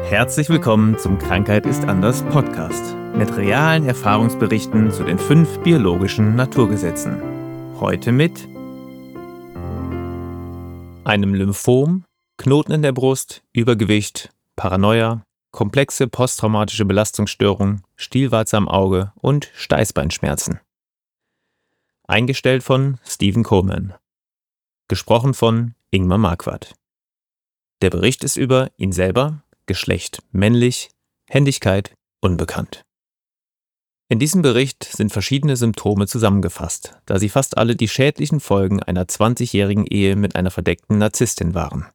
Herzlich willkommen zum Krankheit ist anders Podcast mit realen Erfahrungsberichten zu den 5 biologischen Naturgesetzen. Heute mit einem Lymphom, Knoten in der Brust, Übergewicht, Paranoia, komplexe posttraumatische Belastungsstörung, Stielwarze am Auge und Steißbeinschmerzen. Eingestellt von Stephen Coleman. Gesprochen von Ingmar Marquardt. Der Bericht ist über ihn selber, Geschlecht männlich, Händigkeit unbekannt. In diesem Bericht sind verschiedene Symptome zusammengefasst, da sie fast alle die schädlichen Folgen einer 20-jährigen Ehe mit einer verdeckten Narzisstin waren.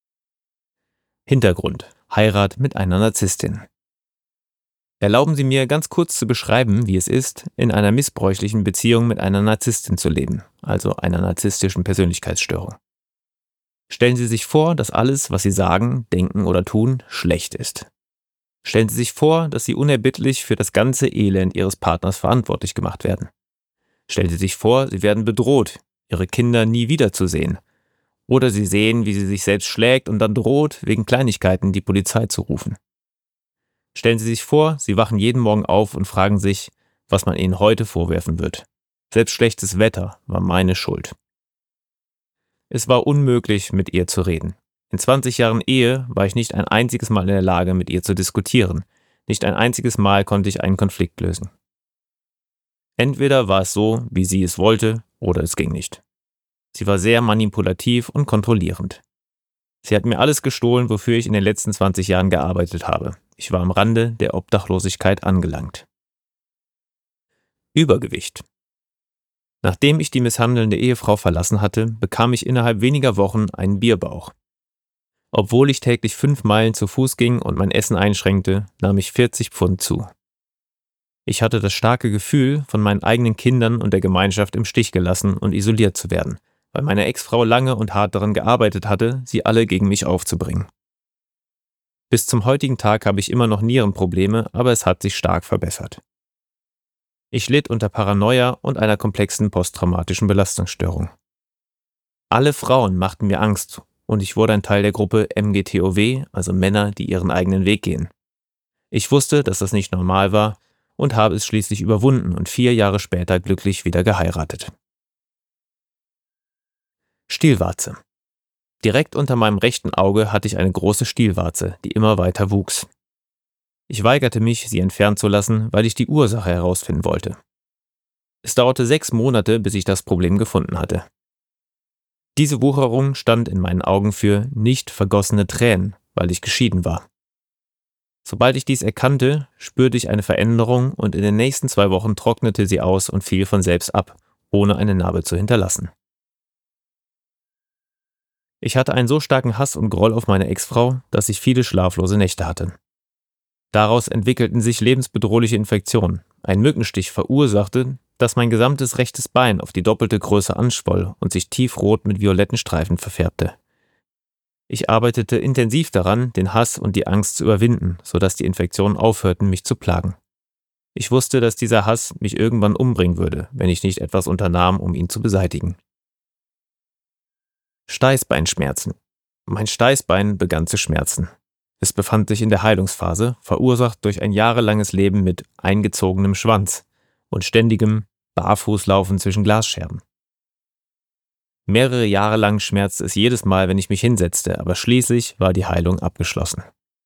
Hintergrund: Heirat mit einer Narzisstin. Erlauben Sie mir ganz kurz zu beschreiben, wie es ist, in einer missbräuchlichen Beziehung mit einer Narzisstin zu leben, also einer narzisstischen Persönlichkeitsstörung. Stellen Sie sich vor, dass alles, was Sie sagen, denken oder tun, schlecht ist. Stellen Sie sich vor, dass Sie unerbittlich für das ganze Elend Ihres Partners verantwortlich gemacht werden. Stellen Sie sich vor, Sie werden bedroht, Ihre Kinder nie wiederzusehen. Oder Sie sehen, wie sie sich selbst schlägt und dann droht, wegen Kleinigkeiten die Polizei zu rufen. Stellen Sie sich vor, Sie wachen jeden Morgen auf und fragen sich, was man Ihnen heute vorwerfen wird. Selbst schlechtes Wetter war meine Schuld. Es war unmöglich, mit ihr zu reden. In 20 Jahren Ehe war ich nicht ein einziges Mal in der Lage, mit ihr zu diskutieren. Nicht ein einziges Mal konnte ich einen Konflikt lösen. Entweder war es so, wie sie es wollte, oder es ging nicht. Sie war sehr manipulativ und kontrollierend. Sie hat mir alles gestohlen, wofür ich in den letzten 20 Jahren gearbeitet habe. Ich war am Rande der Obdachlosigkeit angelangt. Übergewicht. Nachdem ich die misshandelnde Ehefrau verlassen hatte, bekam ich innerhalb weniger Wochen einen Bierbauch. Obwohl ich täglich 5 Meilen zu Fuß ging und mein Essen einschränkte, nahm ich 40 Pfund zu. Ich hatte das starke Gefühl, von meinen eigenen Kindern und der Gemeinschaft im Stich gelassen und isoliert zu werden, weil meine Ex-Frau lange und hart daran gearbeitet hatte, sie alle gegen mich aufzubringen. Bis zum heutigen Tag habe ich immer noch Nierenprobleme, aber es hat sich stark verbessert. Ich litt unter Paranoia und einer komplexen posttraumatischen Belastungsstörung. Alle Frauen machten mir Angst und ich wurde ein Teil der Gruppe MGTOW, also Männer, die ihren eigenen Weg gehen. Ich wusste, dass das nicht normal war und habe es schließlich überwunden und 4 Jahre später glücklich wieder geheiratet. Stielwarze. Direkt unter meinem rechten Auge hatte ich eine große Stielwarze, die immer weiter wuchs. Ich weigerte mich, sie entfernen zu lassen, weil ich die Ursache herausfinden wollte. Es dauerte 6 Monate, bis ich das Problem gefunden hatte. Diese Wucherung stand in meinen Augen für nicht vergossene Tränen, weil ich geschieden war. Sobald ich dies erkannte, spürte ich eine Veränderung und in den nächsten 2 Wochen trocknete sie aus und fiel von selbst ab, ohne eine Narbe zu hinterlassen. Ich hatte einen so starken Hass und Groll auf meine Ex-Frau, dass ich viele schlaflose Nächte hatte. Daraus entwickelten sich lebensbedrohliche Infektionen. Ein Mückenstich verursachte, dass mein gesamtes rechtes Bein auf die doppelte Größe anschwoll und sich tiefrot mit violetten Streifen verfärbte. Ich arbeitete intensiv daran, den Hass und die Angst zu überwinden, sodass die Infektionen aufhörten, mich zu plagen. Ich wusste, dass dieser Hass mich irgendwann umbringen würde, wenn ich nicht etwas unternahm, um ihn zu beseitigen. Steißbeinschmerzen. Mein Steißbein begann zu schmerzen. Es befand sich in der Heilungsphase, verursacht durch ein jahrelanges Leben mit eingezogenem Schwanz und ständigem Barfußlaufen zwischen Glasscherben. Mehrere Jahre lang schmerzte es jedes Mal, wenn ich mich hinsetzte, aber schließlich war die Heilung abgeschlossen.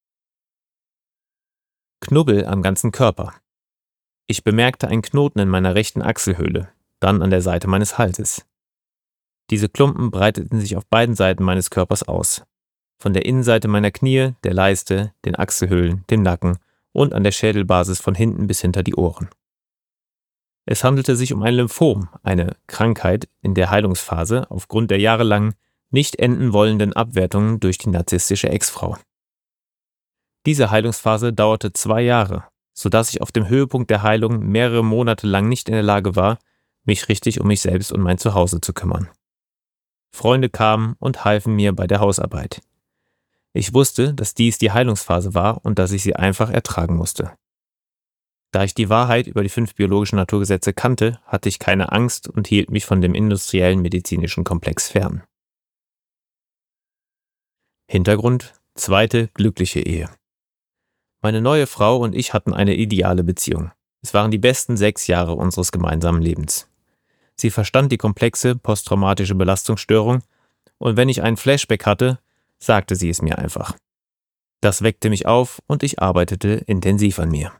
Knubbel am ganzen Körper. Ich bemerkte einen Knoten in meiner rechten Achselhöhle, dann an der Seite meines Halses. Diese Klumpen breiteten sich auf beiden Seiten meines Körpers aus. Von der Innenseite meiner Knie, der Leiste, den Achselhöhlen, dem Nacken und an der Schädelbasis von hinten bis hinter die Ohren. Es handelte sich um ein Lymphom, eine Krankheit in der Heilungsphase aufgrund der jahrelang nicht enden wollenden Abwertungen durch die narzisstische Ex-Frau. Diese Heilungsphase dauerte 2 Jahre, sodass ich auf dem Höhepunkt der Heilung mehrere Monate lang nicht in der Lage war, mich richtig um mich selbst und mein Zuhause zu kümmern. Freunde kamen und halfen mir bei der Hausarbeit. Ich wusste, dass dies die Heilungsphase war und dass ich sie einfach ertragen musste. Da ich die Wahrheit über die 5 biologischen Naturgesetze kannte, hatte ich keine Angst und hielt mich von dem industriellen medizinischen Komplex fern. Hintergrund: 2. glückliche Ehe. Meine neue Frau und ich hatten eine ideale Beziehung. Es waren die besten 6 Jahre unseres gemeinsamen Lebens. Sie verstand die komplexe posttraumatische Belastungsstörung und wenn ich einen Flashback hatte, sagte sie es mir einfach. Das weckte mich auf und ich arbeitete intensiv an mir.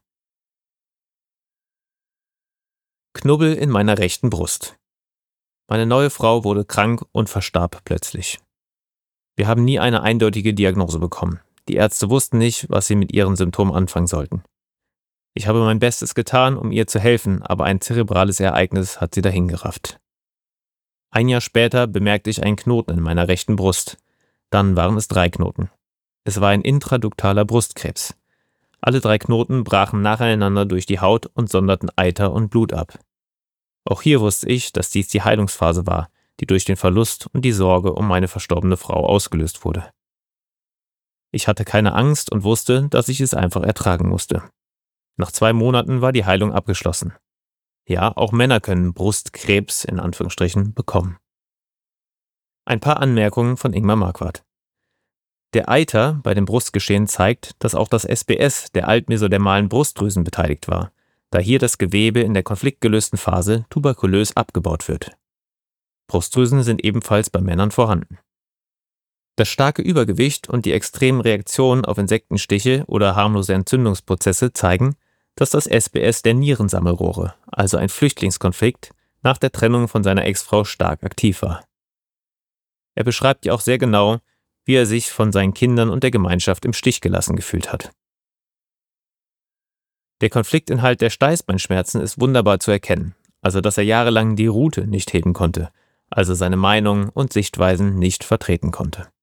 Knubbel in meiner rechten Brust. Meine neue Frau wurde krank und verstarb plötzlich. Wir haben nie eine eindeutige Diagnose bekommen. Die Ärzte wussten nicht, was sie mit ihren Symptomen anfangen sollten. Ich habe mein Bestes getan, um ihr zu helfen, aber ein zerebrales Ereignis hat sie dahingerafft. 1 Jahr später bemerkte ich einen Knoten in meiner rechten Brust. Dann waren es 3 Knoten. Es war ein intraduktaler Brustkrebs. Alle 3 Knoten brachen nacheinander durch die Haut und sonderten Eiter und Blut ab. Auch hier wusste ich, dass dies die Heilungsphase war, die durch den Verlust und die Sorge um meine verstorbene Frau ausgelöst wurde. Ich hatte keine Angst und wusste, dass ich es einfach ertragen musste. Nach 2 Monaten war die Heilung abgeschlossen. Ja, auch Männer können Brustkrebs in Anführungsstrichen bekommen. Ein paar Anmerkungen von Ingmar Marquardt. Der Eiter bei dem Brustgeschehen zeigt, dass auch das SBS der altmesodermalen Brustdrüsen beteiligt war, da hier das Gewebe in der konfliktgelösten Phase tuberkulös abgebaut wird. Brustdrüsen sind ebenfalls bei Männern vorhanden. Das starke Übergewicht und die extremen Reaktionen auf Insektenstiche oder harmlose Entzündungsprozesse zeigen, dass das SBS der Nierensammelrohre, also ein Flüchtlingskonflikt, nach der Trennung von seiner Ex-Frau stark aktiv war. Er beschreibt ja auch sehr genau, wie er sich von seinen Kindern und der Gemeinschaft im Stich gelassen gefühlt hat. Der Konfliktinhalt der Steißbeinschmerzen ist wunderbar zu erkennen, also dass er jahrelang die Rute nicht heben konnte, also seine Meinung und Sichtweisen nicht vertreten konnte.